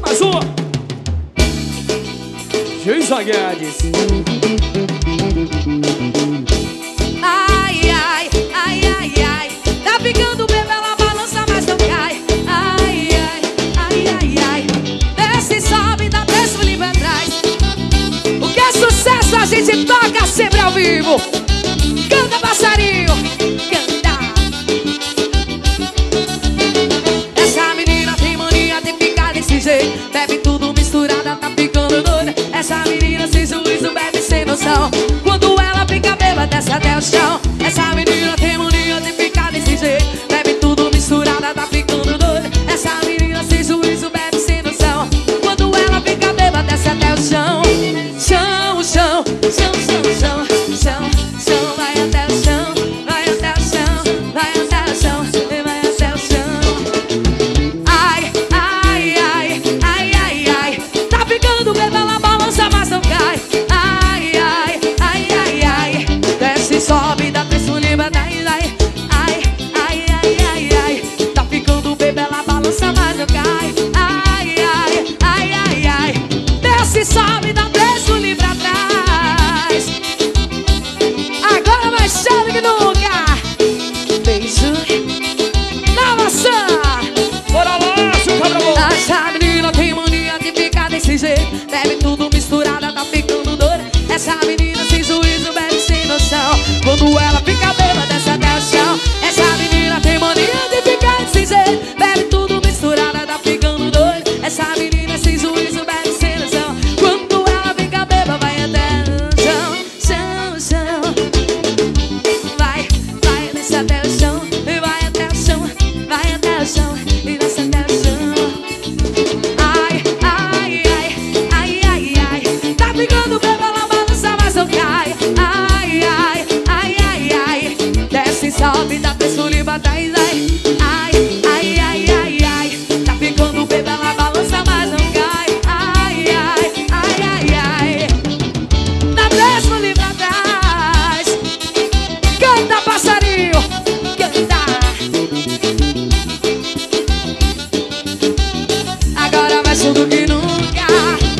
Mais uma. Geisa Guedes. Ai, ai, ai, ai, ai. Tá ficando bem, ela balança, mas não cai. Ai, ai, ai, ai, ai. Desce e sobe, dá desce e livre atrás. O que é sucesso a gente toca sempre ao vivo. Canta, passarinho, canta. Essa menina tem mania de ficar desse jeito. Bebe tudo misturada, tá ficando doida. Essa menina sem juízo, bebe sem noção. Quando ela fica bêbada, desce até o chão. Essa menina tem mania de ficar desse jeito. Bebe tudo misturada, tá ficando doida. Essa menina sem juízo, bebe sem noção. Quando ela fica bêbada, desce até o chão. Chão, chão, chão, chão, chão, chão, chão. Vai até o chão, vai até o chão, vai até o chão, vai até o chão. Ai, ai, ai, ai, ai, ai. Tá ficando bêbada, ela balança, mas não cai. Ai, ai, ai, ai, ai. Desce e sobe, dá preço livre, ai, ai, ai, ai, ai, ai, ai. Tá ficando bêbada, ela balança, mas não cai. Ai, ai, ai, ai, ai. Desce e sobe, dá preço livre atrás. Agora mais chave que nunca. Beijo na maçã. Bora lá, seu cabra-bom. Essa menina tem mania de ficar desse jeito. Bebe tudo misturada, tá ficando doida. Essa menina sem juízo, bebe sem noção. Quando ela fica bêbada, desce até o chão. Essa menina tem mania de ficar desse jeito. Bebe tudo misturada, tá ficando doida. Essa menina sem juízo, bebe sem noção. Quando ela fica bêbada, vai até o chão, chão, chão. Vai, vai, desce até o chão. E vai até o chão, vai até o chão. E desce até o chão. Ai, ai, ai, ai, ai, ai. Tá ficando bêbada, ela balança, mas não cai. Ai, ai, ai, ai, ai. Desce e sobe, dá preço livre atrás. Ai, ai, ai, ai, ai. Tá ficando bêbada, ela balança, mas não cai. Ai, ai, ai, ai, ai. Dá preço livre atrás. Canta, passarinho, canta. Agora mais fundo que nunca.